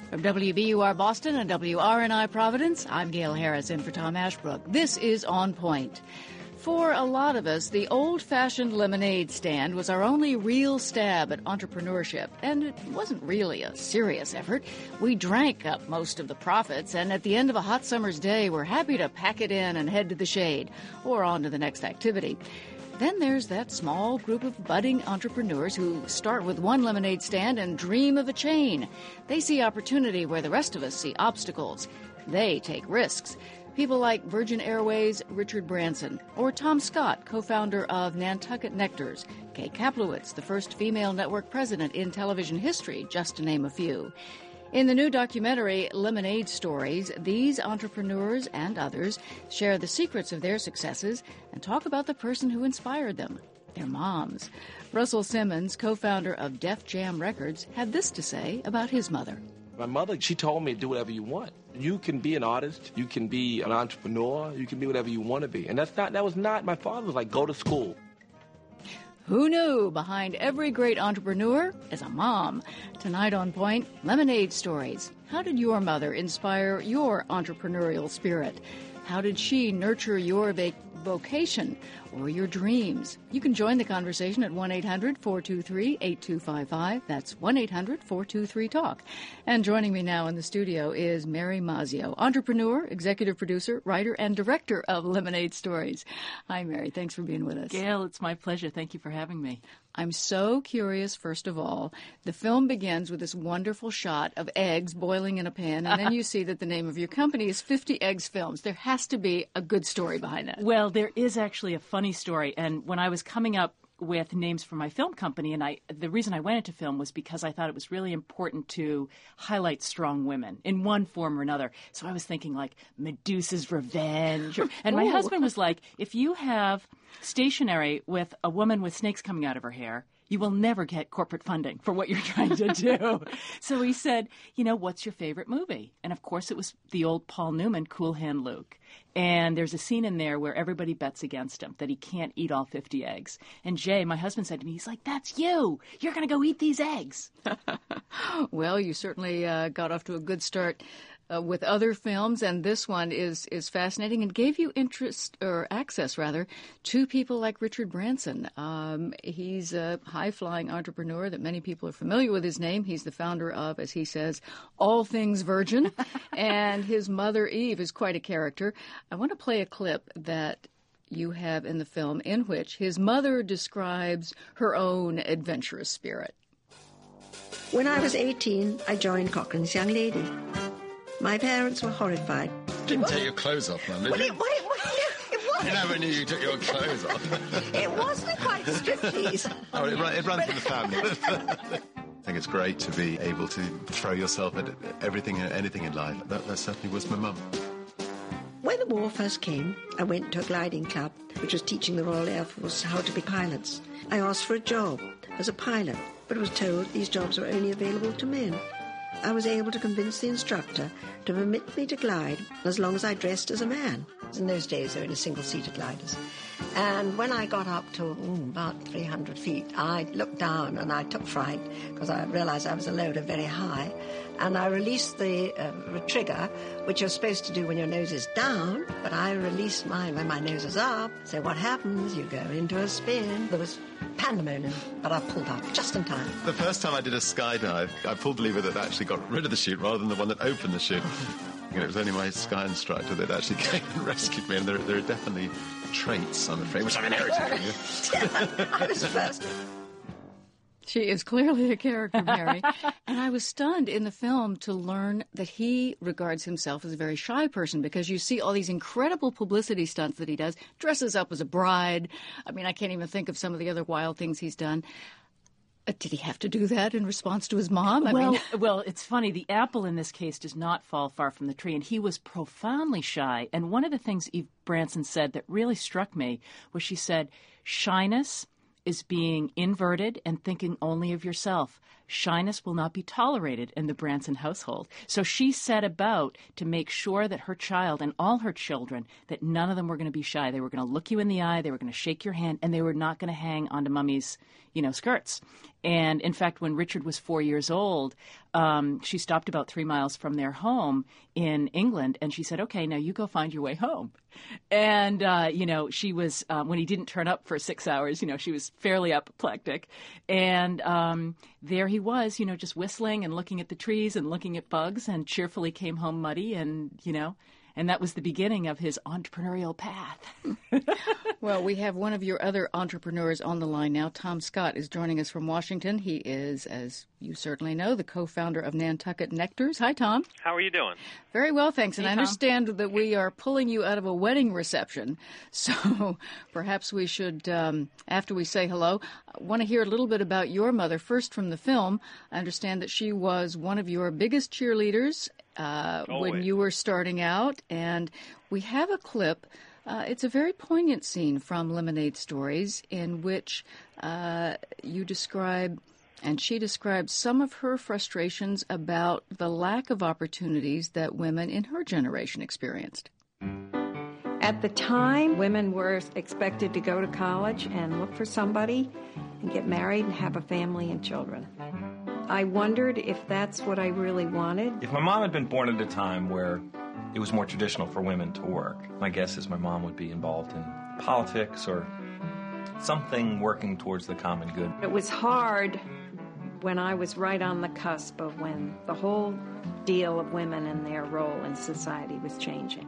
From WBUR Boston and WRNI Providence, I'm Gail Harris in for Tom Ashbrook. This is On Point. For a lot of us, the old-fashioned lemonade stand was our only real stab at entrepreneurship, and it wasn't really a serious effort. We drank up most of the profits, and at the end of a hot summer's day, we're happy to pack it in and head to the shade, or on to the next activity. Then there's that small group of budding entrepreneurs who start with one lemonade stand and dream of a chain. They see opportunity where the rest of us see obstacles. They take risks. People like Virgin Airways' Richard Branson, or Tom Scott, co-founder of Nantucket Nectars, Kay Kaplowitz, the first female network president in television history, just to name a few. In the new documentary, Lemonade Stories, these entrepreneurs and others share the secrets of their successes and talk about the person who inspired them, their moms. Russell Simmons, co-founder of Def Jam Records, had this to say about his mother. My mother, she told me, do whatever you want. You can be an artist, you can be an entrepreneur, you can be whatever you want to be. And that was not, my father was like, go to school. Who knew behind every great entrepreneur is a mom? Tonight on Point, Lemonade Stories. How did your mother inspire your entrepreneurial spirit? How did she nurture your vocation or your dreams? You can join the conversation at 1-800-423-8255. That's 1-800-423-TALK. And joining me now in the studio is Mary Mazzio, entrepreneur, executive producer, writer, and director of Lemonade Stories. Hi, Mary. Thanks for being with us. Gail, it's my pleasure. Thank you for having me. I'm so curious, first of all. The film begins with this wonderful shot of eggs boiling in a pan, and then you see that the name of your company is 50 Eggs Films. There has to be a good story behind that. Well, there is actually a funny story. And when I was coming up with names for my film company, and the reason I went into film was because I thought it was really important to highlight strong women in one form or another. So I was thinking like Medusa's Revenge. And my husband was like, if you have stationery with a woman with snakes coming out of her hair, you will never get corporate funding for what you're trying to do. So he said, what's your favorite movie? And of course it was the old Paul Newman, Cool Hand Luke. And there's a scene in there where everybody bets against him, that he can't eat all 50 eggs. And Jay, my husband, said to me, he's like, that's you. You're going to go eat these eggs. Well, you certainly got off to a good start with other films, and this one is fascinating and gave you access to people like Richard Branson. He's a high-flying entrepreneur that many people are familiar with his name. He's the founder of, as he says, All Things Virgin, and his mother, Eve, is quite a character. I want to play a clip that you have in the film in which his mother describes her own adventurous spirit. When I was 18, I joined Cochrane's Young Lady. My parents were horrified. Didn't take your clothes off, man, did you? It wasn't. I never knew you took your clothes off. It wasn't quite striptease. Oh, it runs in the family. I think it's great to be able to throw yourself at everything and anything in life. That certainly was my mum. When the war first came, I went to a gliding club, which was teaching the Royal Air Force how to be pilots. I asked for a job as a pilot, but was told these jobs were only available to men. I was able to convince the instructor to permit me to glide as long as I dressed as a man. In those days, there were only single-seater gliders. And when I got up to about 300 feet, I looked down and I took fright because I realized I was a loader very high. And I released the trigger, which you're supposed to do when your nose is down, but I released mine when my nose is up. So what happens? You go into a spin. There was pandemonium, but I pulled up just in time. The first time I did a skydive, I pulled the lever that actually got rid of the chute rather than the one that opened the chute. It was only my sky instructor that actually came and rescued me, and there are definitely traits, I'm afraid, which I'm inheriting. I was first. She is clearly a character, Mary. And I was stunned in the film to learn that he regards himself as a very shy person, because you see all these incredible publicity stunts that he does, dresses up as a bride. I mean, I can't even think of some of the other wild things he's done. Did he have to do that in response to his mom? Well, it's funny. The apple in this case does not fall far from the tree, and he was profoundly shy. And one of the things Eve Branson said that really struck me was she said, shyness is being inverted and thinking only of yourself. shyness will not be tolerated in the Branson household. So she set about to make sure that her child and all her children, that none of them were going to be shy. They were going to look you in the eye, they were going to shake your hand, and they were not going to hang onto Mummy's, skirts. And in fact, when Richard was 4 years old, she stopped about 3 miles from their home in England, and she said, "Okay, now you go find your way home." And, she was, when he didn't turn up for 6 hours, she was fairly apoplectic. And there he was, just whistling and looking at the trees and looking at bugs, and cheerfully came home muddy, and that was the beginning of his entrepreneurial path. Well, we have one of your other entrepreneurs on the line now. Tom Scott is joining us from Washington. He is, as you certainly know, the co-founder of Nantucket Nectars. Hi, Tom. How are you doing? Very well, thanks. And Hey, I Tom. understand that we are pulling you out of a wedding reception. So perhaps we should, after we say hello, I want to hear a little bit about your mother. First, from the film, I understand that she was one of your biggest cheerleaders when you were starting out. And we have a clip. It's a very poignant scene from Lemonade Stories in which you describe, and she describes, some of her frustrations about the lack of opportunities that women in her generation experienced. At the time, women were expected to go to college and look for somebody and get married and have a family and children. I wondered if that's what I really wanted. If my mom had been born at a time where it was more traditional for women to work, my guess is my mom would be involved in politics or something working towards the common good. It was hard when I was right on the cusp of when the whole deal of women and their role in society was changing.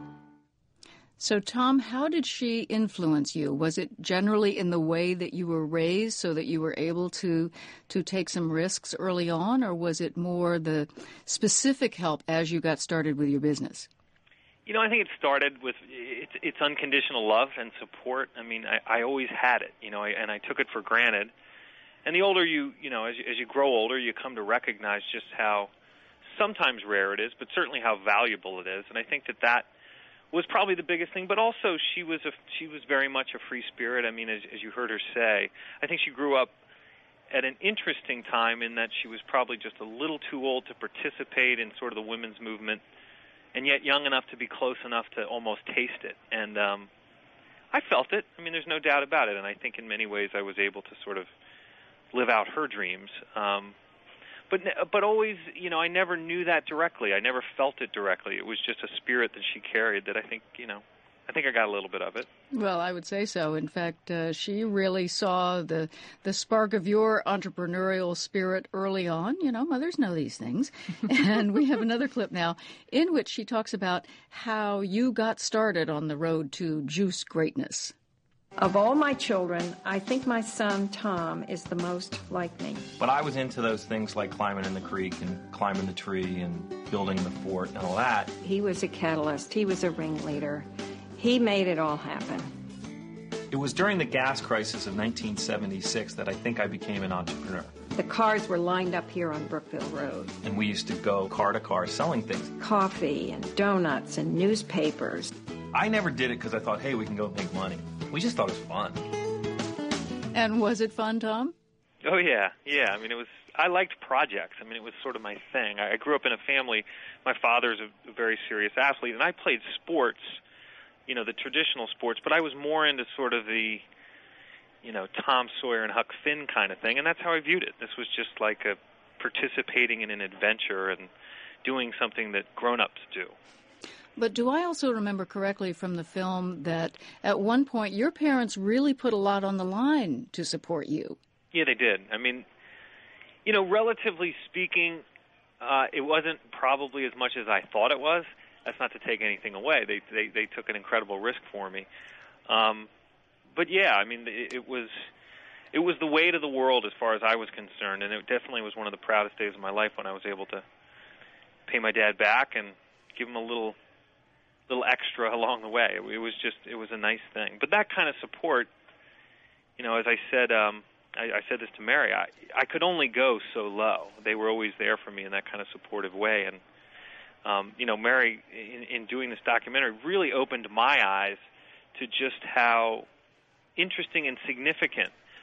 So, Tom, how did she influence you? Was it generally in the way that you were raised so that you were able to take some risks early on, or was it more the specific help as you got started with your business? I think it started with it's unconditional love and support. I mean, I always had it, and I took it for granted. And the older as you grow older, you come to recognize just how sometimes rare it is, but certainly how valuable it is. And I think that was probably the biggest thing. But also, she was very much a free spirit. I mean, as you heard her say, I think she grew up at an interesting time in that she was probably just a little too old to participate in sort of the women's movement, and yet young enough to be close enough to almost taste it. And I felt it. I mean, there's no doubt about it. And I think in many ways I was able to sort of live out her dreams. But always, I never knew that directly. I never felt it directly. It was just a spirit that she carried that I think I got a little bit of it. Well, I would say so. In fact, she really saw the spark of your entrepreneurial spirit early on. Mothers know these things. And we have another clip now in which she talks about how you got started on the road to juice greatness. Of all my children, I think my son, Tom, is the most like me. But I was into those things like climbing in the creek and climbing the tree and building the fort and all that. He was a catalyst. He was a ringleader. He made it all happen. It was during the gas crisis of 1976 that I think I became an entrepreneur. The cars were lined up here on Brookville Road. And we used to go car to car selling things. Coffee and donuts and newspapers. I never did it because I thought, hey, we can go make money. We just thought it was fun. And was it fun, Tom? Oh, yeah. I mean, I liked projects. I mean, it was sort of my thing. I grew up in a family. My father's a very serious athlete, and I played sports, the traditional sports, but I was more into sort of the, Tom Sawyer and Huck Finn kind of thing, and that's how I viewed it. This was just like participating in an adventure and doing something that grown-ups do. But do I also remember correctly from the film that at one point your parents really put a lot on the line to support you? Yeah, they did. I mean, relatively speaking, it wasn't probably as much as I thought it was. That's not to take anything away. They took an incredible risk for me. But yeah, I mean, it was the weight of the world as far as I was concerned, and it definitely was one of the proudest days of my life when I was able to pay my dad back and give him a little extra along the way. It was a nice thing. But that kind of support, as I said, I said this to Mary, I could only go so low. They were always there for me in that kind of supportive way. And, Mary, in doing this documentary, really opened my eyes to just how interesting and significant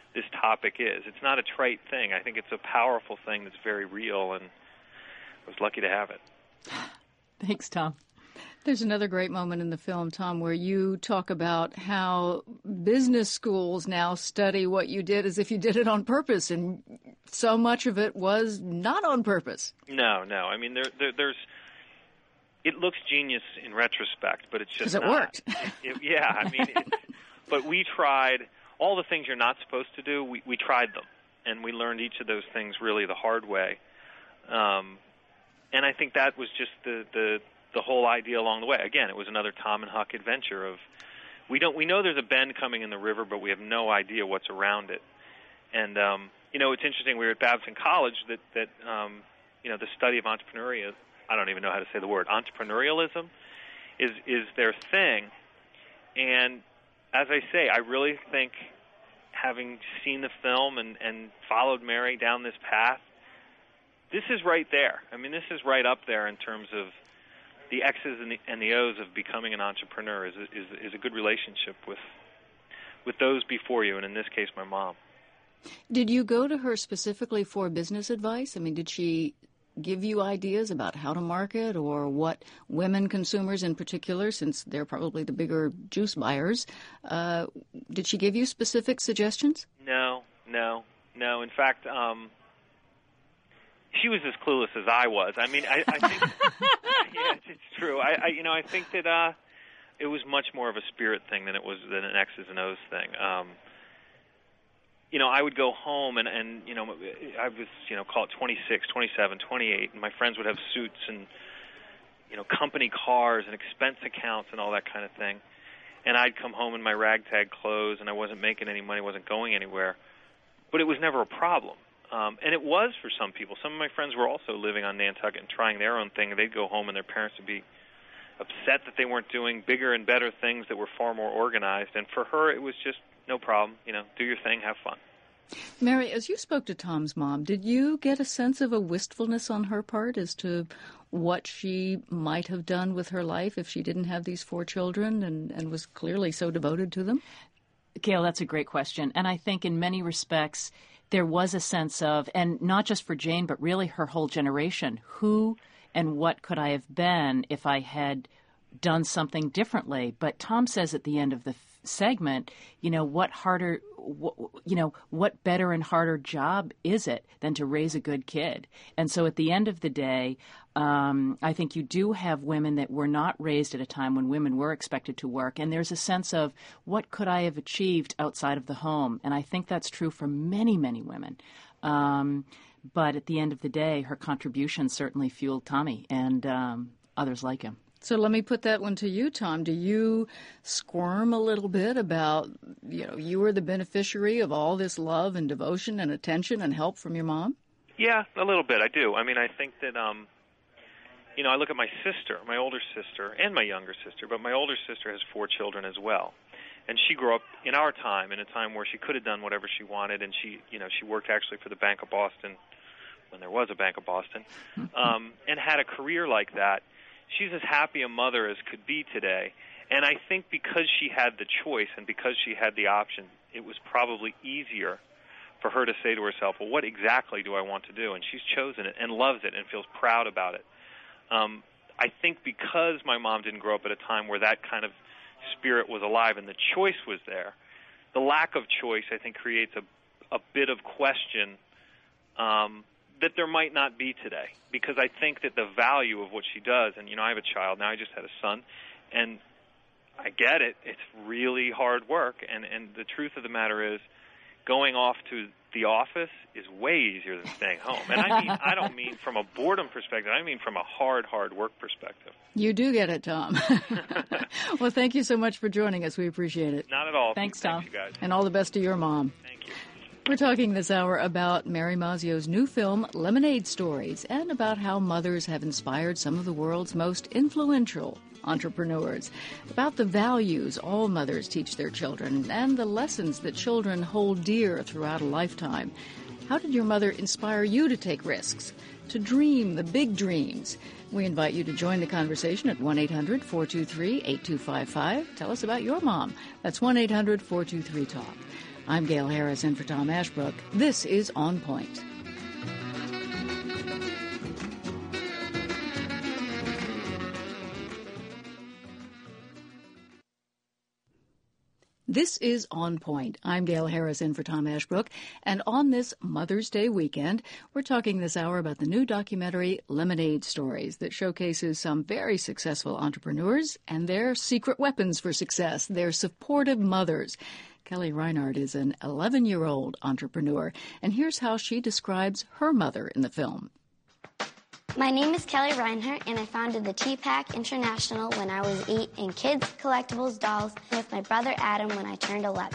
this topic is. It's not a trite thing. I think it's a powerful thing that's very real, and I was lucky to have it. Thanks, Tom. There's another great moment in the film, Tom, where you talk about how business schools now study what you did as if you did it on purpose, and so much of it was not on purpose. No. I mean, there's. It looks genius in retrospect, but it's just not. Because it worked. Yeah, I mean, but we tried all the things you're not supposed to do. We tried them, and we learned each of those things really the hard way. And I think that was just the whole idea along the way. Again, it was another Tom and Huck adventure of we know there's a bend coming in the river, but we have no idea what's around it. And it's interesting. We were at Babson College that the study of entrepreneurship. I don't even know how to say the word. Entrepreneurialism is their thing. And as I say, I really think, having seen the film and followed Mary down this path, this is right there. I mean, this is right up there in terms of the X's and the O's of becoming an entrepreneur is a good relationship with those before you, and in this case, my mom. Did you go to her specifically for business advice? I mean, did she give you ideas about how to market or what women consumers in particular, since they're probably the bigger juice buyers, did she give you specific suggestions? No. In fact, she was as clueless as I was. I mean, I think, yeah, it's true. I think that it was much more of a spirit thing than an X's and O's thing. I would go home and I was, call it 26, 27, 28, and my friends would have suits and, company cars and expense accounts and all that kind of thing. And I'd come home in my ragtag clothes, and I wasn't making any money, wasn't going anywhere. But it was never a problem. And it was for some people. Some of my friends were also living on Nantucket and trying their own thing, and they'd go home and their parents would be upset that they weren't doing bigger and better things that were far more organized. And for her, it was just no problem. Do your thing, have fun. Mary, as you spoke to Tom's mom, did you get a sense of a wistfulness on her part as to what she might have done with her life if she didn't have these 4 children and was clearly so devoted to them? Gail, that's a great question. And I think in many respects there was a sense of, and not just for Jane, but really her whole generation, who and what could I have been if I had done something differently? But Tom says at the end of the segment, what better and harder job is it than to raise a good kid? And so at the end of the day, I think you do have women that were not raised at a time when women were expected to work. And there's a sense of what could I have achieved outside of the home? And I think that's true for many, many women. But at the end of the day, her contribution certainly fueled Tommy and others like him. So let me put that one to you, Tom. Do you squirm a little bit about, you were the beneficiary of all this love and devotion and attention and help from your mom? Yeah, a little bit. I do. I mean, I think that, I look at my sister, my older sister, and my younger sister, but my older sister has 4 children as well. And she grew up in our time, in a time where she could have done whatever she wanted, and she worked actually for the Bank of Boston, when there was a Bank of Boston, and had a career like that. She's as happy a mother as could be today. And I think because she had the choice and because she had the option, it was probably easier for her to say to herself, well, what exactly do I want to do? And she's chosen it and loves it and feels proud about it. I think because my mom didn't grow up at a time where that kind of spirit was alive and the choice was there, the lack of choice, I think, creates a bit of question that there might not be today, because I think that the value of what she does, and, I have a child now, I just had a son, and I get it, it's really hard work, and the truth of the matter is going off to the office is way easier than staying home. And I don't mean from a boredom perspective, I mean from a hard work perspective. You do get it, Tom. Well, thank you so much for joining us. We appreciate it. Not at all. Thanks, Tom. You guys. And all the best to your mom. Thank you. We're talking this hour about Mary Mazzio's new film, Lemonade Stories, and about how mothers have inspired some of the world's most influential entrepreneurs, about the values all mothers teach their children, and the lessons that children hold dear throughout a lifetime. How did your mother inspire you to take risks, to dream the big dreams? We invite you to join the conversation at 1-800-423-8255. Tell us about your mom. That's 1-800-423-TALK. I'm Gail Harris in for Tom Ashbrook. This is On Point. This is On Point. I'm Gail Harris in for Tom Ashbrook, and on this Mother's Day weekend, we're talking this hour about the new documentary Lemonade Stories that showcases some very successful entrepreneurs and their secret weapons for success, their supportive mothers. Kelly Reinhardt is an 11-year-old entrepreneur, and here's how she describes her mother in the film. My name is Kelly Reinhardt, and I founded the TPAC International when I was 8 in kids, collectibles, dolls, with my brother Adam when I turned 11.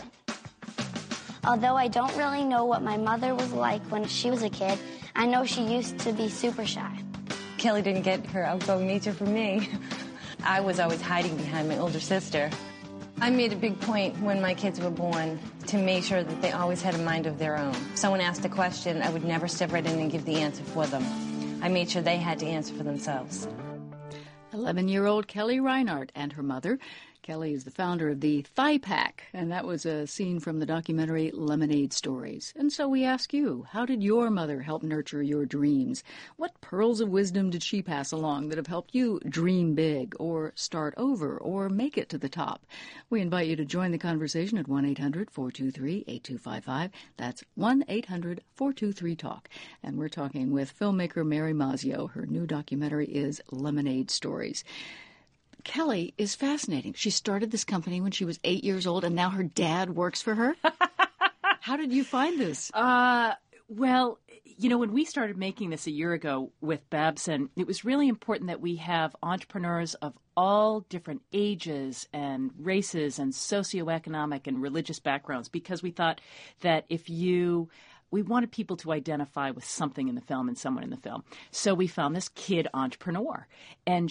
Although I don't really know what my mother was like when she was a kid, I know she used to be super shy. Kelly didn't get her outgoing nature from me. I was always hiding behind my older sister. I made a big point when my kids were born to make sure that they always had a mind of their own. If someone asked a question, I would never step right in and give the answer for them. I made sure they had to answer for themselves. 11-year-old Kelly Reinhardt and her mother. Kelly is the founder of the Thigh Pack, and that was a scene from the documentary Lemonade Stories. And so we ask you, how did your mother help nurture your dreams? What pearls of wisdom did she pass along that have helped you dream big or start over or make it to the top? We invite you to join the conversation at 1-800-423-8255. That's 1-800-423-TALK. And we're talking with filmmaker Mary Mazzio. Her new documentary is Lemonade Stories. Kelly is fascinating. She started this company when she was 8 years old, and now her dad works for her. How did you find this? Well, you know, when we started making this a year ago with Babson, it was really important that we have entrepreneurs of all different ages and races and socioeconomic and religious backgrounds, because we thought that we wanted people to identify with something in the film and someone in the film. So we found this kid entrepreneur. And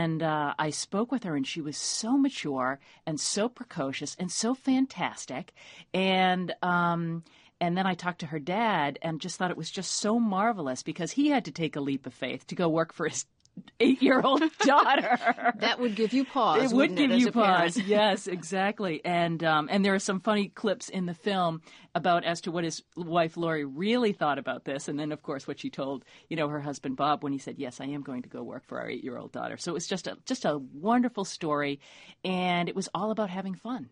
I spoke with her, and she was so mature and so precocious and so fantastic. And then I talked to her dad and just thought it was just so marvelous, because he had to take a leap of faith to go work for his 8-year-old daughter. That would give you pause. It would give you pause. Parent? Yes, exactly. And there are some funny clips in the film as to what his wife Lori really thought about this, and then of course what she told her husband Bob when he said, "Yes, I am going to go work for our 8-year-old daughter." So it was just a wonderful story, and it was all about having fun.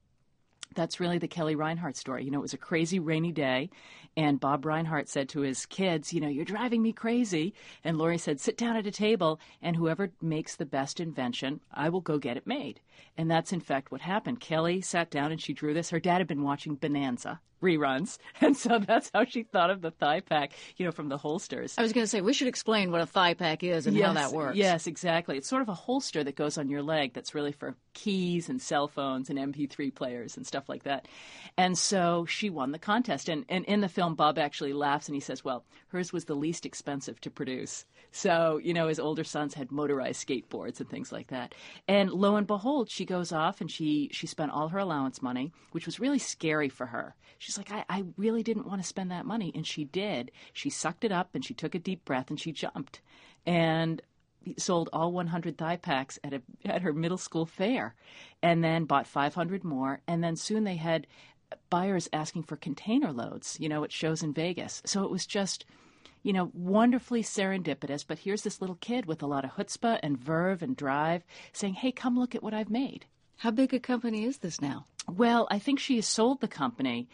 That's really the Kelly Reinhardt story. It was a crazy rainy day, and Bob Reinhardt said to his kids, "You're driving me crazy." And Lori said, "Sit down at a table, and whoever makes the best invention, I will go get it made." And that's, in fact, what happened. Kelly sat down and she drew this. Her dad had been watching Bonanza reruns, and so that's how she thought of the Thigh Pack, from the holsters. I was going to say, we should explain what a thigh pack is and how that works. Yes, exactly. It's sort of a holster that goes on your leg that's really for keys and cell phones and MP3 players and stuff like that. And so she won the contest. And in the film, Bob actually laughs and he says, well, hers was the least expensive to produce. So, his older sons had motorized skateboards and things like that. And lo and behold, she goes off and she spent all her allowance money, which was really scary for her. She's like, I really didn't want to spend that money. And she did. She sucked it up and she took a deep breath and she jumped. And sold all 100 thigh packs at her middle school fair, and then bought 500 more. And then soon they had buyers asking for container loads, at shows in Vegas. So it was just, wonderfully serendipitous. But here's this little kid with a lot of chutzpah and verve and drive saying, hey, come look at what I've made. How big a company is this now? Well, I think she has sold the company.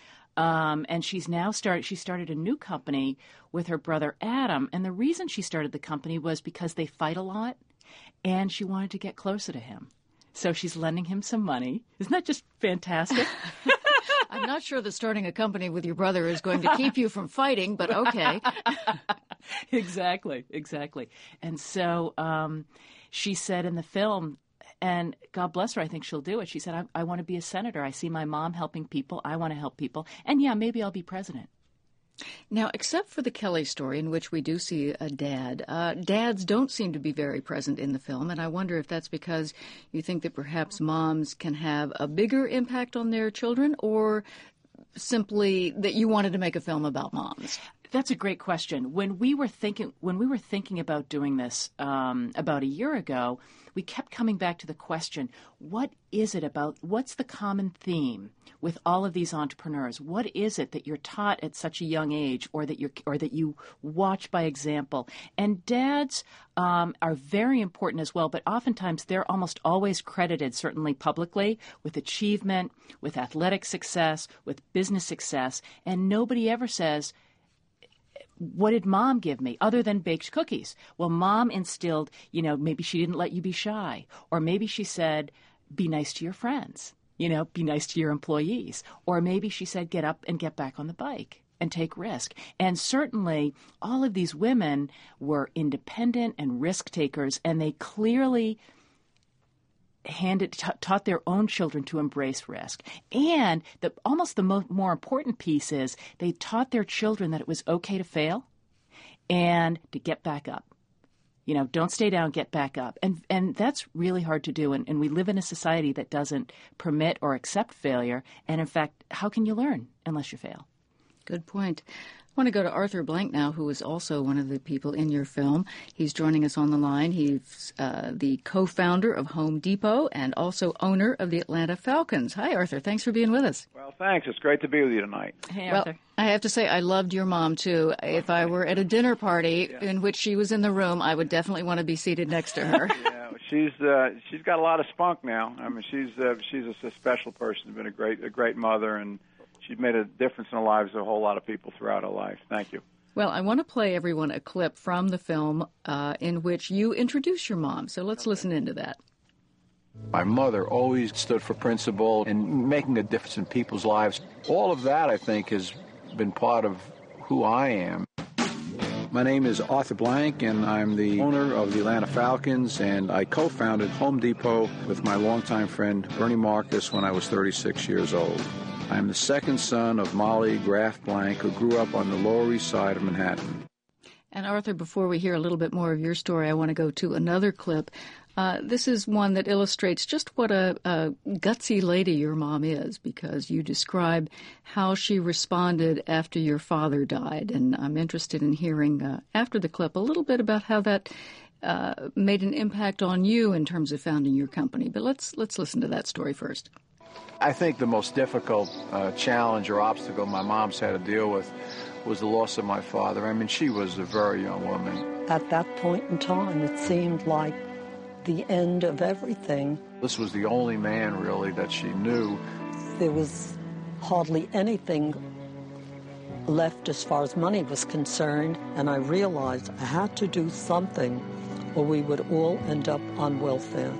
And she started a new company with her brother Adam. And the reason she started the company was because they fight a lot, and she wanted to get closer to him. So she's lending him some money. Isn't that just fantastic? I'm not sure that starting a company with your brother is going to keep you from fighting, but okay. Exactly. And so she said in the film, and God bless her, I think she'll do it. She said, I want to be a senator. I see my mom helping people. I want to help people. And yeah, maybe I'll be president. Now, except for the Kelly story, in which we do see a dad, dads don't seem to be very present in the film. And I wonder if that's because you think that perhaps moms can have a bigger impact on their children, or simply that you wanted to make a film about moms. That's a great question. When we were thinking about doing this about a year ago, we kept coming back to the question, what's the common theme? with all of these entrepreneurs? What is it that you're taught at such a young age, or that you watch by example? And dads are very important as well, but oftentimes they're almost always credited, certainly publicly, with achievement, with athletic success, with business success, and nobody ever says, what did mom give me other than baked cookies? Well, mom instilled, maybe she didn't let you be shy, or maybe she said, be nice to your friends, be nice to your employees, or maybe she said, get up and get back on the bike and take risk. And certainly all of these women were independent and risk takers, and they clearly taught their own children to embrace risk. And almost the more important piece is they taught their children that it was okay to fail and to get back up. Don't stay down, get back up. And that's really hard to do. And we live in a society that doesn't permit or accept failure. And in fact, how can you learn unless you fail? Good point. I want to go to Arthur Blank now, who is also one of the people in your film. He's joining us on the line. He's the co-founder of Home Depot and also owner of the Atlanta Falcons. Hi, Arthur. Thanks for being with us. Well, thanks. It's great to be with you tonight. Hey, Arthur. Well, I have to say I loved your mom, too. If I were at a dinner party in which she was in the room, I would definitely want to be seated next to her. Yeah, she's got a lot of spunk now. I mean, she's a special person. She's been a great mother, and she's made a difference in the lives of a whole lot of people throughout her life. Thank you. Well, I want to play everyone a clip from the film in which you introduce your mom. So let's listen into that. My mother always stood for principle and making a difference in people's lives. All of that, I think, has been part of who I am. My name is Arthur Blank, and I'm the owner of the Atlanta Falcons, and I co-founded Home Depot with my longtime friend Bernie Marcus when I was 36 years old. I'm the second son of Molly Graff Blank, who grew up on the Lower East Side of Manhattan. And Arthur, before we hear a little bit more of your story, I want to go to another clip. This is one that illustrates just what a gutsy lady your mom is, because you describe how she responded after your father died. And I'm interested in hearing, after the clip, a little bit about how that made an impact on you in terms of founding your company. But let's listen to that story first. I think the most difficult challenge or obstacle my mom's had to deal with was the loss of my father. I mean, she was a very young woman. At that point in time, it seemed like the end of everything. This was the only man, really, that she knew. There was hardly anything left as far as money was concerned, and I realized I had to do something or we would all end up on welfare.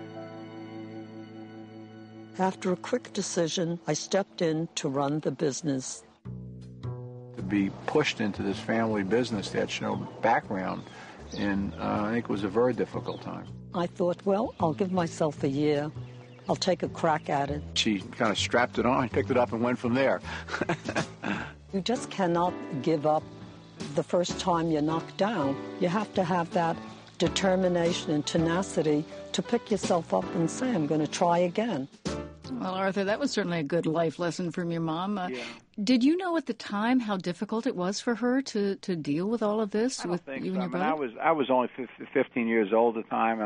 After a quick decision, I stepped in to run the business. To be pushed into this family business that had no background, and I think it was a very difficult time. I thought, well, I'll give myself a year. I'll take a crack at it. She kind of strapped it on, picked it up, and went from there. You just cannot give up the first time you're knocked down. You have to have that determination and tenacity to pick yourself up and say, I'm going to try again. Well, Arthur, that was certainly a good life lesson from your mom. Did you know at the time how difficult it was for her to deal with all of this with you and your brother? I was only 15 years old at the time, and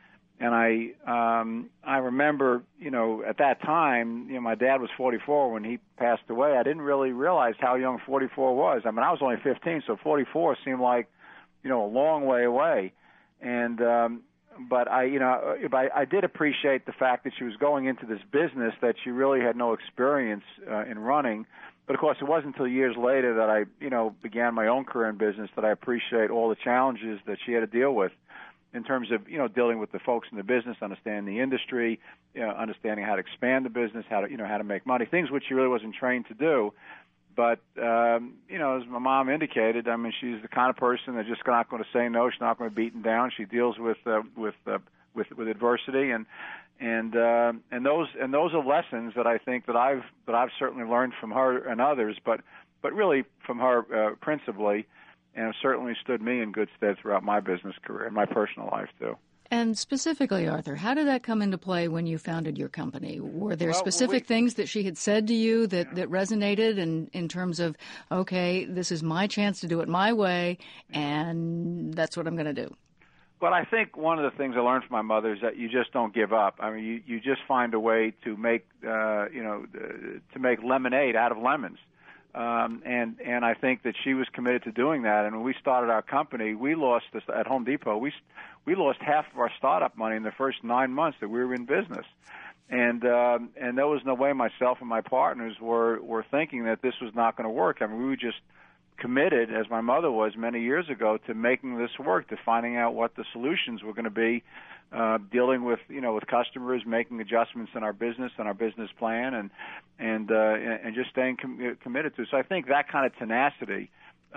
I remember, at that time, my dad was 44 when he passed away. I didn't really realize how young 44 was. I mean, I was only 15, so 44 seemed like, a long way away. And but I did appreciate the fact that she was going into this business that she really had no experience in running. But of course, it wasn't until years later that I, began my own career in business that I appreciate all the challenges that she had to deal with in terms of, dealing with the folks in the business, understanding the industry, understanding how to expand the business, how to make money, things which she really wasn't trained to do. But, as my mom indicated, I mean, she's the kind of person that's just not going to say no. She's not going to be beaten down. She deals with adversity, and those are lessons that I think that I've certainly learned from her and others, but really from her principally, and have certainly stood me in good stead throughout my business career and my personal life too. And specifically, Arthur, how did that come into play when you founded your company? Were there specific things that she had said to you that resonated in terms of, okay, this is my chance to do it my way, and that's what I'm going to do? But I think one of the things I learned from my mother is that you just don't give up. I mean, you just find a way to make to make lemonade out of lemons. And I think that she was committed to doing that. And when we started our company, we lost this at Home Depot. We lost half of our startup money in the first 9 months that we were in business. And there was no way myself and my partners were thinking that this was not going to work. I mean, we were just committed, as my mother was many years ago, to making this work, to finding out what the solutions were going to be, dealing with with customers, making adjustments in our business and our business plan, and just staying committed to. So I think that kind of tenacity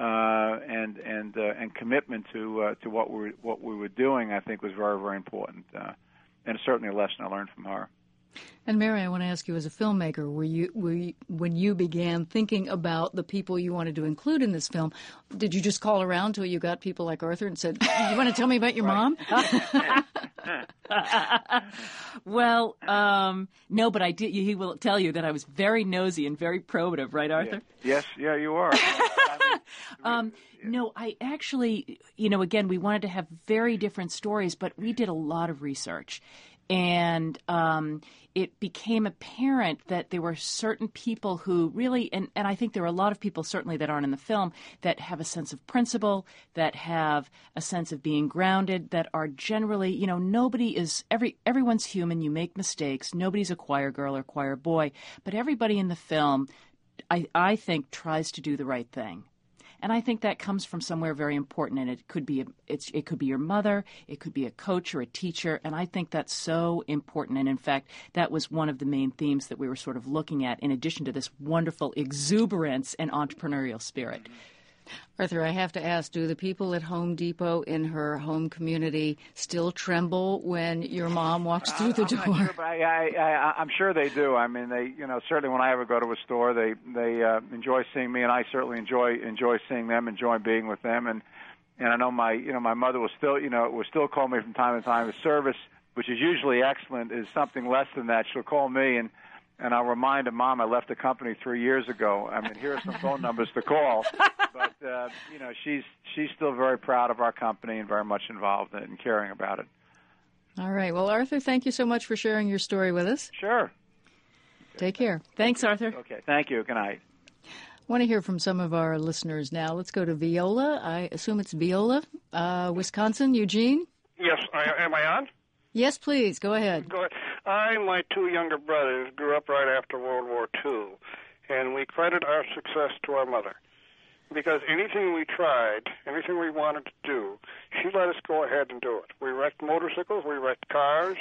and commitment to what we were doing, I think, was very, very important, and certainly a lesson I learned from her. And Mary, I want to ask you, as a filmmaker, when you began thinking about the people you wanted to include in this film, did you just call around until you got people like Arthur and said, "You want to tell me about your mom?" Well, no, but I did. He will tell you that I was very nosy and very probative, right, Arthur? Yes, yeah, you are. No, I actually, again, we wanted to have very different stories, but we did a lot of research. And it became apparent that there were certain people who really, and I think there are a lot of people certainly that aren't in the film, that have a sense of principle, that have a sense of being grounded, that are generally, everyone's human, you make mistakes, nobody's a choir girl or choir boy, but everybody in the film, I think, tries to do the right thing. And I think that comes from somewhere very important, and it could be your mother, it could be a coach or a teacher, and I think that's so important. And in fact, that was one of the main themes that we were sort of looking at, in addition to this wonderful exuberance and entrepreneurial spirit. Arthur, I have to ask, do the people at Home Depot in her home community still tremble when your mom walks through the door? I'm not sure, but I'm sure they do. I mean, they, certainly when I ever go to a store, they enjoy seeing me, and I certainly enjoy seeing them, enjoy being with them, and I know my mother will still call me from time to time. The service, which is usually excellent, is something less than that. She'll call me and I'll remind her, "Mom, I left the company 3 years ago. I mean, here are some phone numbers to call." But she's still very proud of our company and very much involved in caring about it. All right. Well, Arthur, thank you so much for sharing your story with us. Sure. Take care. Thanks, Arthur. Okay. Thank you. Good night. I want to hear from some of our listeners now. Let's go to Viola. I assume it's Viola, Wisconsin. Eugene? Yes. Am I on? Yes, please. Go ahead. Go ahead. I and my two younger brothers grew up right after World War II, and we credit our success to our mother. Because anything we tried, anything we wanted to do, she let us go ahead and do it. We wrecked motorcycles, we wrecked cars,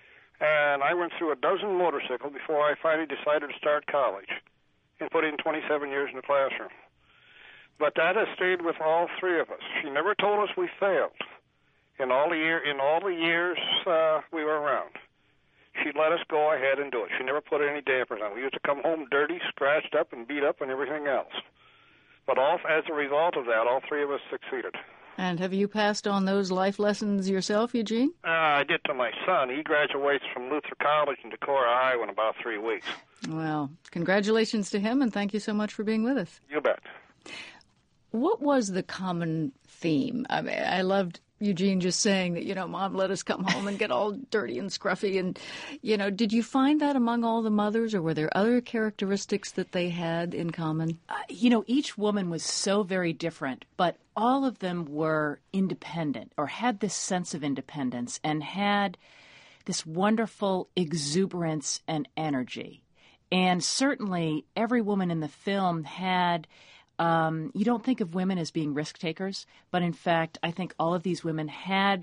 and I went through a dozen motorcycles before I finally decided to start college and put in 27 years in the classroom. But that has stayed with all three of us. She never told us we failed in all the years we were around. She'd let us go ahead and do it. She never put any dampers on. We used to come home dirty, scratched up, and beat up and everything else. But as a result of that, all three of us succeeded. And have you passed on those life lessons yourself, Eugene? I did to my son. He graduates from Luther College in Decorah, Iowa in about 3 weeks. Well, congratulations to him, and thank you so much for being with us. You bet. What was the common theme? I mean, I loved Eugene just saying that, Mom let us come home and get all dirty and scruffy. And, did you find that among all the mothers, or were there other characteristics that they had in common? Each woman was so very different, but all of them were independent, or had this sense of independence, and had this wonderful exuberance and energy. And certainly every woman in the film had... you don't think of women as being risk takers, but in fact, I think all of these women had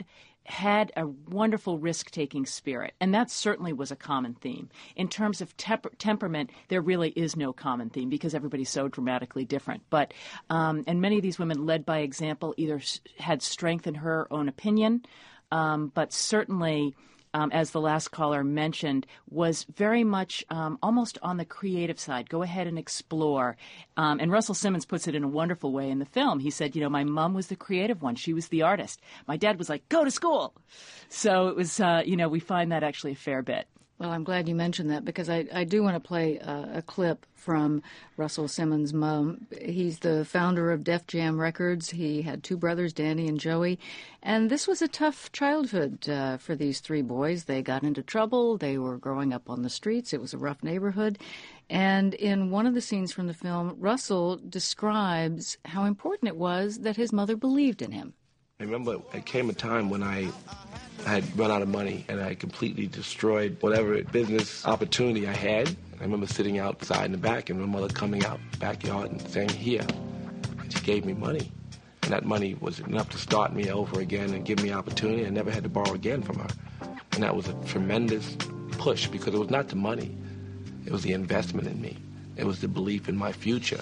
a wonderful risk-taking spirit, and that certainly was a common theme. In terms of temperament, there really is no common theme because everybody's so dramatically different. But and many of these women led by example, either had strength in her own opinion, but certainly. As the last caller mentioned, was very much almost on the creative side. Go ahead and explore. And Russell Simmons puts it in a wonderful way in the film. He said, my mom was the creative one. She was the artist. My dad was like, go to school. So it was, we find that actually a fair bit. Well, I'm glad you mentioned that because I do want to play a clip from Russell Simmons' mom. He's the founder of Def Jam Records. He had two brothers, Danny and Joey, and this was a tough childhood for these three boys. They got into trouble. They were growing up on the streets. It was a rough neighborhood. And in one of the scenes from the film, Russell describes how important it was that his mother believed in him. I remember it came a time when I had run out of money and I completely destroyed whatever business opportunity I had. I remember sitting outside in the back and my mother coming out the backyard and saying, "Here." And she gave me money. And that money was enough to start me over again and give me opportunity. I never had to borrow again from her. And that was a tremendous push because it was not the money. It was the investment in me. It was the belief in my future.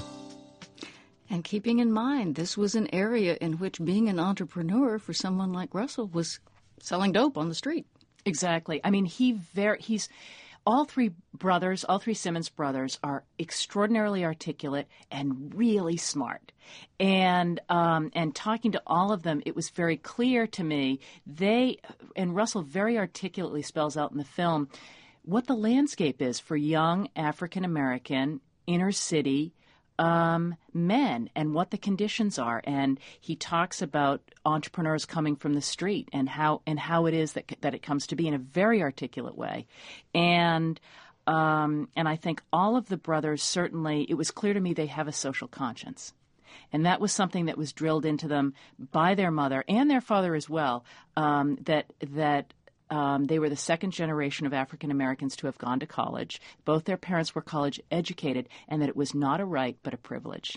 And keeping in mind, this was an area in which being an entrepreneur for someone like Russell was selling dope on the street. Exactly. I mean, he's all three Simmons brothers are extraordinarily articulate and really smart. And talking to all of them, it was very clear to me, and Russell very articulately spells out in the film what the landscape is for young African-American inner city men and what the conditions are. And he talks about entrepreneurs coming from the street and how it is that it comes to be in a very articulate way. And I think all of the brothers, certainly, it was clear to me they have a social conscience. And that was something that was drilled into them by their mother and their father as well, that they were the second generation of African Americans to have gone to college. Both their parents were college educated, and that it was not a right but a privilege.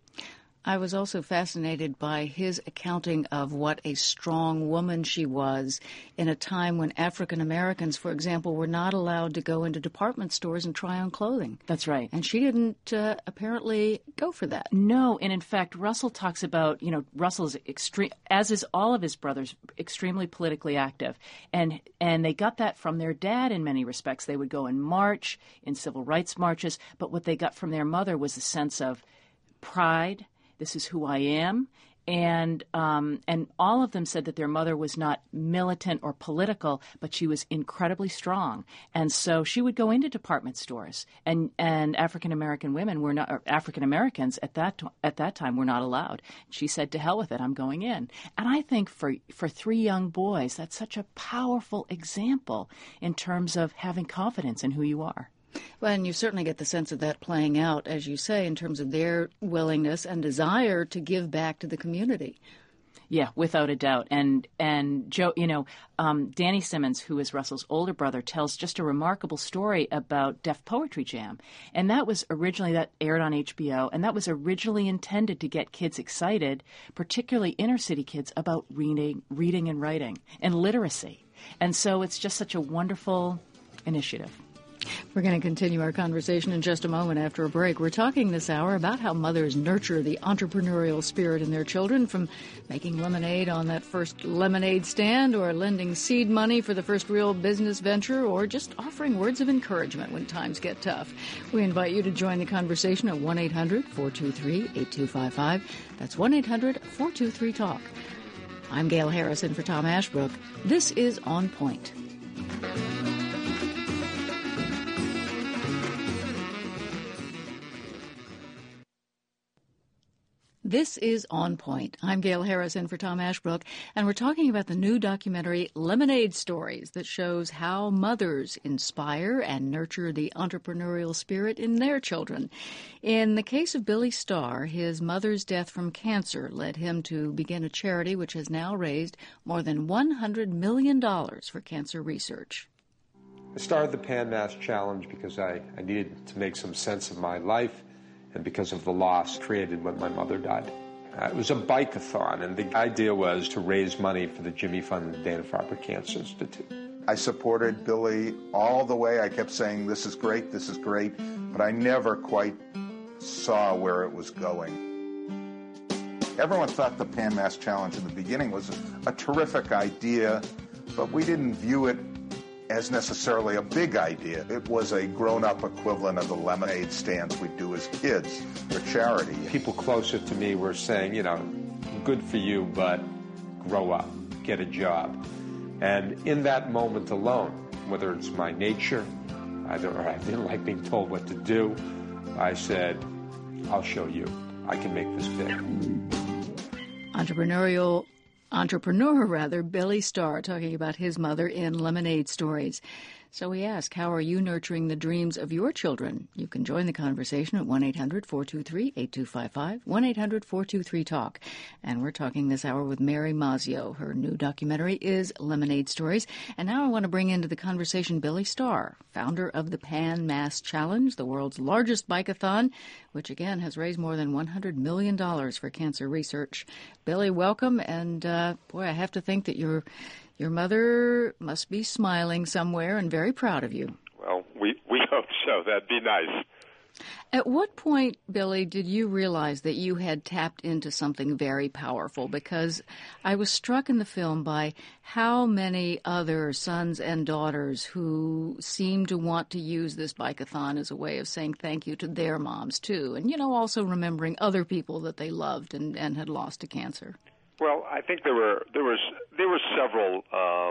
I was also fascinated by his accounting of what a strong woman she was in a time when African Americans, for example, were not allowed to go into department stores and try on clothing. That's right. And she didn't apparently go for that. No, and in fact, Russell talks about, Russell is extreme, as is all of his brothers, extremely politically active. And they got that from their dad in many respects. They would go and march in civil rights marches, but what they got from their mother was a sense of pride. This is who I am. And all of them said that their mother was not militant or political, but she was incredibly strong. And so she would go into department stores, and African-American women were not, or African-Americans at that time were not allowed. She said, "To hell with it, I'm going in." And I think for three young boys, that's such a powerful example in terms of having confidence in who you are. Well, and you certainly get the sense of that playing out, as you say, in terms of their willingness and desire to give back to the community. Yeah, without a doubt. And Joe, Danny Simmons, who is Russell's older brother, tells just a remarkable story about Def Poetry Jam. And that aired on HBO, and that was originally intended to get kids excited, particularly inner city kids, about reading and writing and literacy. And so it's just such a wonderful initiative. We're going to continue our conversation in just a moment after a break. We're talking this hour about how mothers nurture the entrepreneurial spirit in their children, from making lemonade on that first lemonade stand, or lending seed money for the first real business venture, or just offering words of encouragement when times get tough. We invite you to join the conversation at 1-800-423-8255. That's 1-800-423-TALK. I'm Gail Harris in for Tom Ashbrook. This is On Point. This is On Point. I'm Gail Harris in for Tom Ashbrook, and we're talking about the new documentary Lemonade Stories that shows how mothers inspire and nurture the entrepreneurial spirit in their children. In the case of Billy Starr, his mother's death from cancer led him to begin a charity which has now raised more than $100 million for cancer research. I started the Pan Mass Challenge because I needed to make some sense of my life, and because of the loss created when my mother died. It was a bike-a-thon, and the idea was to raise money for the Jimmy Fund and the Dana-Farber Cancer Institute. I supported Billy all the way. I kept saying, this is great, but I never quite saw where it was going. Everyone thought the Pan Mass Challenge in the beginning was a terrific idea, but we didn't view it as necessarily a big idea. It was a grown-up equivalent of the lemonade stands we do as kids for charity. People closer to me were saying, good for you, but grow up, get a job. And in that moment alone, whether it's my nature, or I didn't like being told what to do, I said, I'll show you. I can make this big. Entrepreneur, Billy Starr, talking about his mother in Lemonade Stories. So we ask, how are you nurturing the dreams of your children? You can join the conversation at 1-800-423-8255, 1-800-423-TALK. And we're talking this hour with Mary Mazzio. Her new documentary is Lemonade Stories. And now I want to bring into the conversation Billy Starr, founder of the Pan Mass Challenge, the world's largest bike-a-thon, which again has raised more than $100 million for cancer research. Billy, welcome. And boy, I have to think that your mother must be smiling somewhere and very proud of you. Well, we hope so. That'd be nice. At what point, Billy, did you realize that you had tapped into something very powerful? Because I was struck in the film by how many other sons and daughters who seem to want to use this bike-a-thon as a way of saying thank you to their moms, too. And, also remembering other people that they loved and had lost to cancer. Well, I think there were several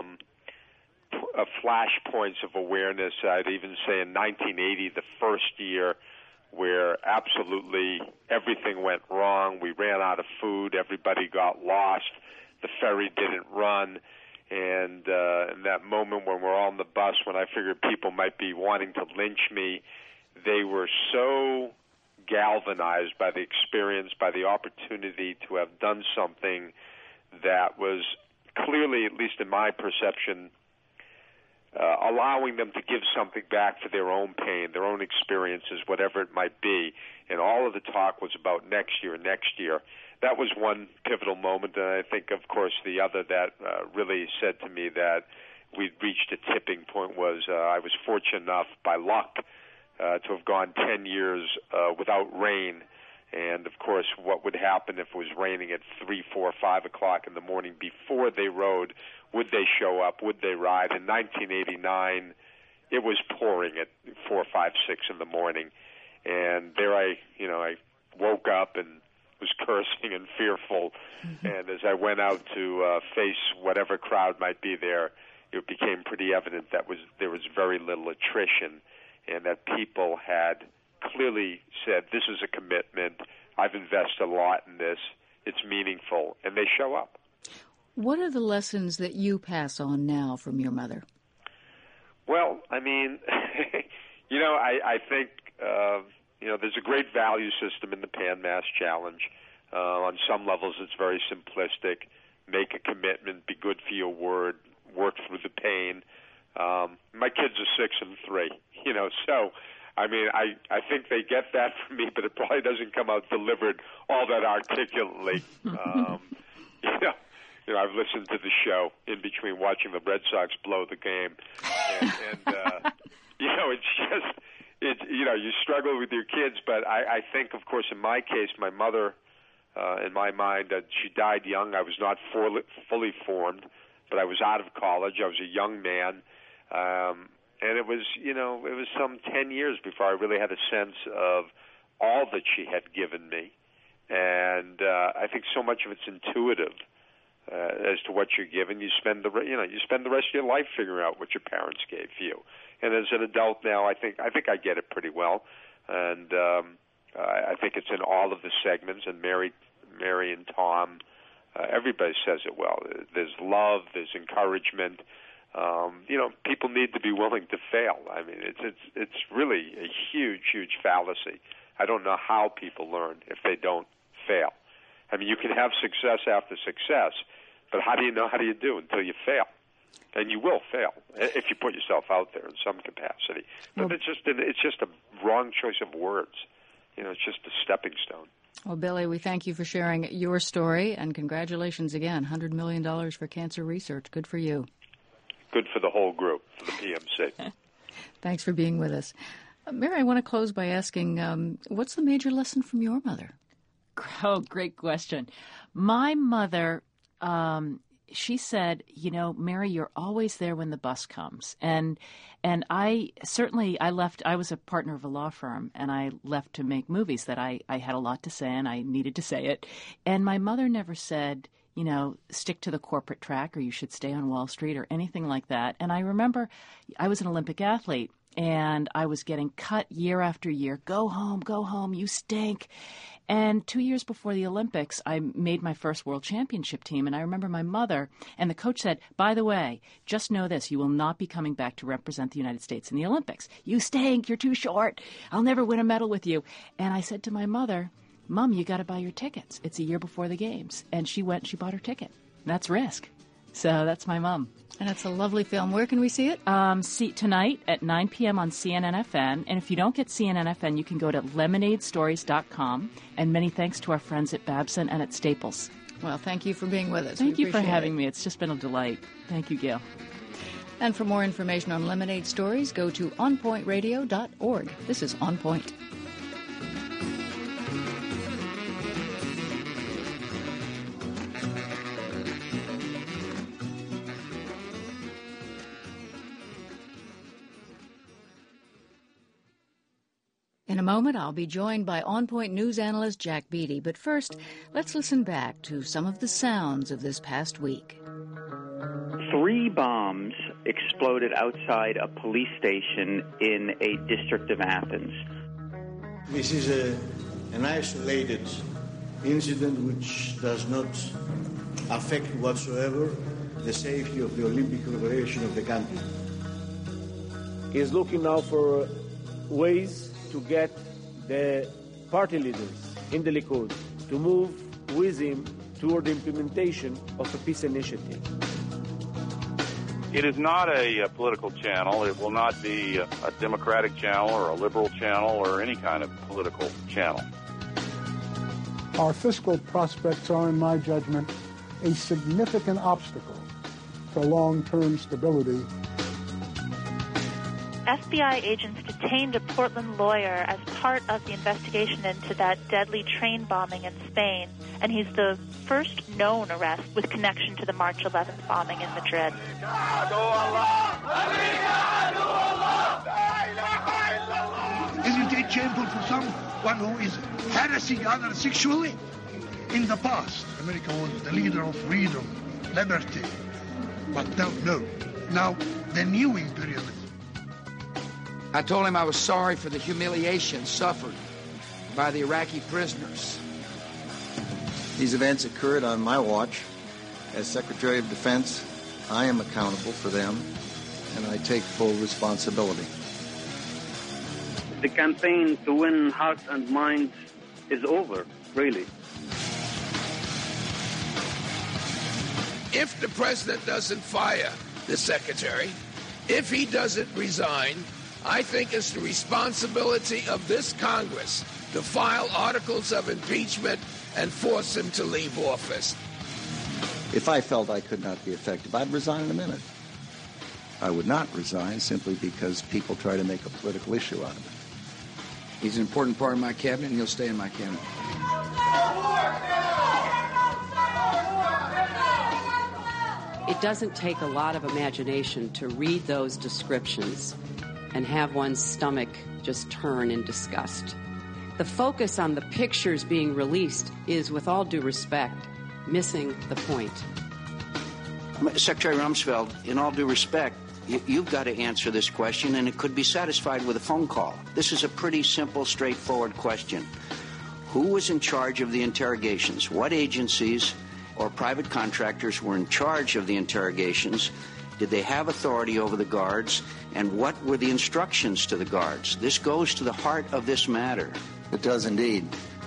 flash points of awareness. I'd even say in 1980, the first year, where absolutely everything went wrong. We ran out of food. Everybody got lost. The ferry didn't run. And in that moment when we're on the bus, when I figured people might be wanting to lynch me, they were so galvanized by the experience, by the opportunity to have done something that was clearly, at least in my perception, allowing them to give something back for their own pain, their own experiences, whatever it might be. And all of the talk was about next year. That was one pivotal moment. And I think, of course, the other that really said to me that we'd reached a tipping point was I was fortunate enough, by luck, to have gone 10 years without rain. And, of course, what would happen if it was raining at 3, 4, 5 o'clock in the morning before they rode? Would they show up? Would they ride? In 1989, it was pouring at 4, 5, 6 in the morning. And there I woke up and was cursing and fearful. Mm-hmm. And as I went out to face whatever crowd might be there, it became pretty evident that there was very little attrition, and that people had clearly said, this is a commitment, I've invested a lot in this, it's meaningful, and they show up. What are the lessons that you pass on now from your mother? Well, I mean, I think, there's a great value system in the Pan Mass Challenge. On some levels, it's very simplistic. Make a commitment, be good for your word, work through the pain. My kids are 6 and 3, so I mean, I think they get that from me, but it probably doesn't come out delivered all that articulately. I've listened to the show in between watching the Red Sox blow the game, and it's just, you struggle with your kids. But I think, of course, in my case, my mother, in my mind, she died young. I was not fully formed, but I was out of college. I was a young man. And it was some 10 years before I really had a sense of all that she had given me. And I think so much of it's intuitive as to what you're given. You spend the rest of your life figuring out what your parents gave you. And as an adult now, I think I get it pretty well. And I think it's in all of the segments. And Mary and Tom, everybody says it well. There's love. There's encouragement. People need to be willing to fail. I mean, it's really a huge fallacy. I don't know how people learn if they don't fail. I mean, you can have success after success, but how do you know how do you do until you fail? And you will fail if you put yourself out there in some capacity. But it's just a wrong choice of words. It's just a stepping stone. Well, Billy, we thank you for sharing your story, and congratulations again, $100 million for cancer research. Good for you. Good for the whole group, for the PMC. Thanks for being with us. Mary, I want to close by asking, what's the major lesson from your mother? Oh, great question. My mother, she said, Mary, you're always there when the bus comes. And I was a partner of a law firm, and I left to make movies that I had a lot to say, and I needed to say it. And my mother never said, stick to the corporate track or you should stay on Wall Street or anything like that. And I remember I was an Olympic athlete and I was getting cut year after year. Go home, you stink. And 2 years before the Olympics, I made my first world championship team. And I remember my mother and the coach said, by the way, just know this, you will not be coming back to represent the United States in the Olympics. You stink, you're too short. I'll never win a medal with you. And I said to my mother, Mom, you got to buy your tickets. It's a year before the games. And she went and she bought her ticket. That's risk. So that's my mom. And it's a lovely film. Where can we see it? See tonight at 9 p.m. on CNN-FN. And if you don't get CNN-FN, you can go to lemonadestories.com. And many thanks to our friends at Babson and at Staples. Well, thank you for being with us. Thank you for having me. It's just been a delight. Thank you, Gail. And for more information on Lemonade Stories, go to onpointradio.org. This is On Point. In a moment, I'll be joined by On Point news analyst Jack Beatty. But first, let's listen back to some of the sounds of this past week. 3 bombs exploded outside a police station in a district of Athens. This is an isolated incident which does not affect whatsoever the safety of the Olympic preparation of the country. He is looking now for ways to get the party leaders in the Likud to move with him toward the implementation of a peace initiative. It is not a political channel. It will not be a Democratic channel or a liberal channel or any kind of political channel. Our fiscal prospects are, in my judgment, a significant obstacle to long-term stability. FBI agents detained a Portland lawyer as part of the investigation into that deadly train bombing in Spain, and he's the first known arrest with connection to the March 11th bombing in Madrid. Isn't it shameful for someone who is harassing others sexually? In the past, America was the leader of freedom, liberty, but now the new imperialism. I told him I was sorry for the humiliation suffered by the Iraqi prisoners. These events occurred on my watch. As Secretary of Defense, I am accountable for them, and I take full responsibility. The campaign to win hearts and minds is over, really. If the president doesn't fire the secretary, if he doesn't resign, I think it's the responsibility of this Congress to file articles of impeachment and force him to leave office. If I felt I could not be effective, I'd resign in a minute. I would not resign simply because people try to make a political issue out of it. He's an important part of my cabinet, and he'll stay in my cabinet. It doesn't take a lot of imagination to read those descriptions and have one's stomach just turn in disgust. The focus on the pictures being released is, with all due respect, missing the point. Secretary Rumsfeld, in all due respect, you've got to answer this question, and it could be satisfied with a phone call. This is a pretty simple, straightforward question. Who was in charge of the interrogations? What agencies or private contractors were in charge of the interrogations? Did they have authority over the guards? And what were the instructions to the guards? This goes to the heart of this matter. It does indeed.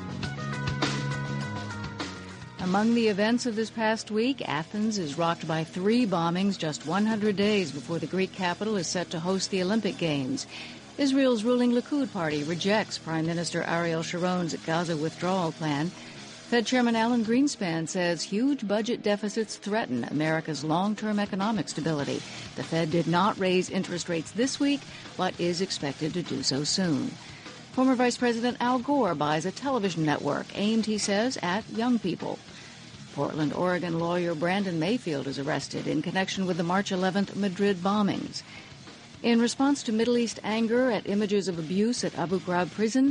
Among the events of this past week, Athens is rocked by 3 bombings just 100 days before the Greek capital is set to host the Olympic Games. Israel's ruling Likud party rejects Prime Minister Ariel Sharon's Gaza withdrawal plan. Fed Chairman Alan Greenspan says huge budget deficits threaten America's long-term economic stability. The Fed did not raise interest rates this week, but is expected to do so soon. Former Vice President Al Gore buys a television network aimed, he says, at young people. Portland, Oregon lawyer Brandon Mayfield is arrested in connection with the March 11th Madrid bombings. In response to Middle East anger at images of abuse at Abu Ghraib prison,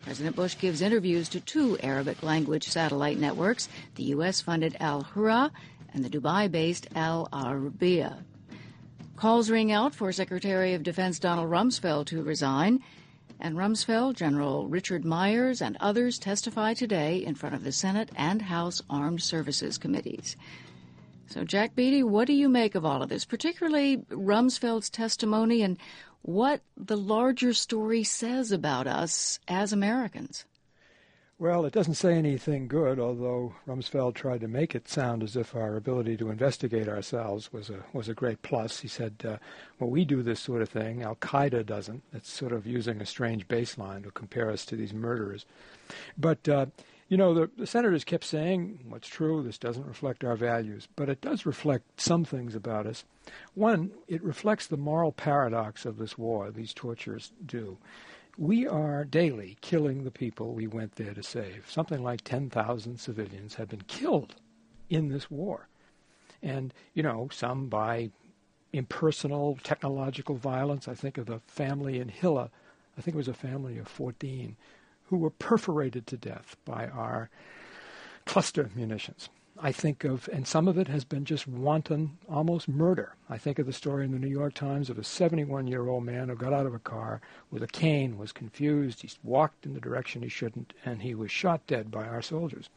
President Bush gives interviews to 2 Arabic-language satellite networks, the U.S.-funded Al Hurra and the Dubai-based Al Arabiya. Calls ring out for Secretary of Defense Donald Rumsfeld to resign. And Rumsfeld, General Richard Myers, and others testify today in front of the Senate and House Armed Services Committees. So, Jack Beatty, what do you make of all of this, particularly Rumsfeld's testimony and what the larger story says about us as Americans? Well, it doesn't say anything good, although Rumsfeld tried to make it sound as if our ability to investigate ourselves was a great plus. He said, well, we do this sort of thing. Al-Qaeda doesn't. It's sort of using a strange baseline to compare us to these murderers. But, the senators kept saying, what's true, this doesn't reflect our values. But it does reflect some things about us. One, it reflects the moral paradox of this war, these tortures do. We are daily killing the people we went there to save. Something like 10,000 civilians have been killed in this war. And, some by impersonal technological violence. I think of the family in Hilla, I think it was a family of 14, who were perforated to death by our cluster munitions. I think of, and some of it has been just wanton, almost murder. I think of the story in the New York Times of a 71-year-old man who got out of a car with a cane, was confused, he walked in the direction he shouldn't, and he was shot dead by our soldiers.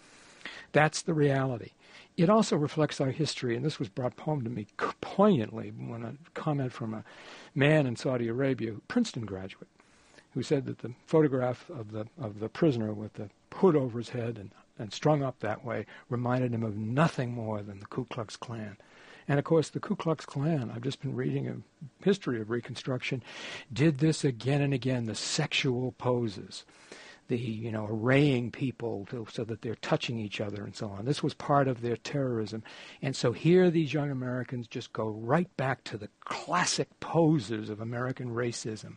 That's the reality. It also reflects our history, and this was brought home to me poignantly when a comment from a man in Saudi Arabia, a Princeton graduate, who said that the photograph of the prisoner with the hood over his head and strung up that way reminded him of nothing more than the Ku Klux Klan. And, of course, the Ku Klux Klan, I've just been reading a history of Reconstruction, did this again and again, the sexual poses, the, arraying people so that they're touching each other and so on. This was part of their terrorism. And so here these young Americans just go right back to the classic poses of American racism.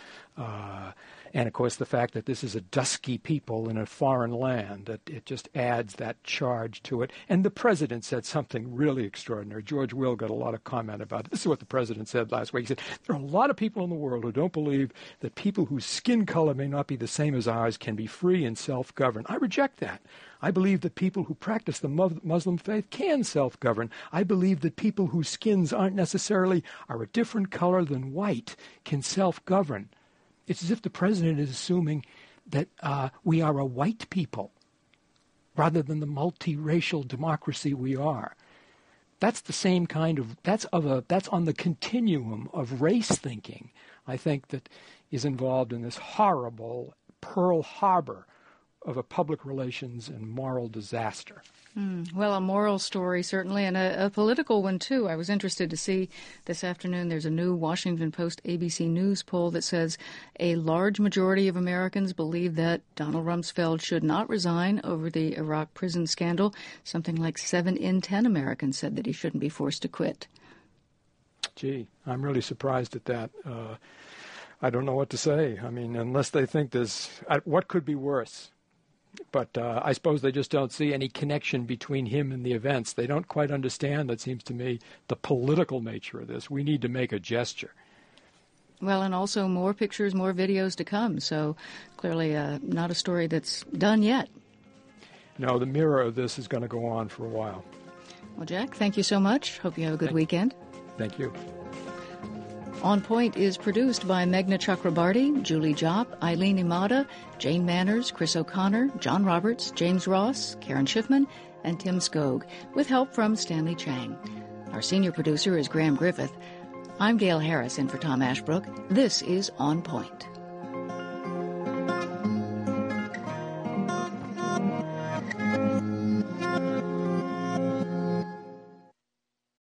And, of course, the fact that this is a dusky people in a foreign land, that it just adds that charge to it. And the president said something really extraordinary. George Will got a lot of comment about it. This is what the president said last week. He said, there are a lot of people in the world who don't believe that people whose skin color may not be the same as ours can be free and self-govern. I reject that. I believe that people who practice the Muslim faith can self-govern. I believe that people whose skins are a different color than white can self-govern. It's as if the president is assuming that we are a white people rather than the multiracial democracy we are. That's the same kind of, that's on the continuum of race thinking, I think, that is involved in this horrible Pearl Harbor of a public relations and moral disaster. Well, a moral story, certainly, and a political one, too. I was interested to see this afternoon there's a new Washington Post ABC News poll that says a large majority of Americans believe that Donald Rumsfeld should not resign over the Iraq prison scandal. Something like 7 in 10 Americans said that he shouldn't be forced to quit. Gee, I'm really surprised at that. I don't know what to say. I mean, unless they think what could be worse? But I suppose they just don't see any connection between him and the events. They don't quite understand, it seems to me, the political nature of this. We need to make a gesture. Well, and also more pictures, more videos to come. So clearly not a story that's done yet. No, the mirror of this is going to go on for a while. Well, Jack, thank you so much. Hope you have a good weekend. Thank you. On Point is produced by Meghna Chakrabarty, Julie Jopp, Eileen Imada, Jane Manners, Chris O'Connor, John Roberts, James Ross, Karen Schiffman, and Tim Skog, with help from Stanley Chang. Our senior producer is Graham Griffith. I'm Gail Harris in for Tom Ashbrook. This is On Point.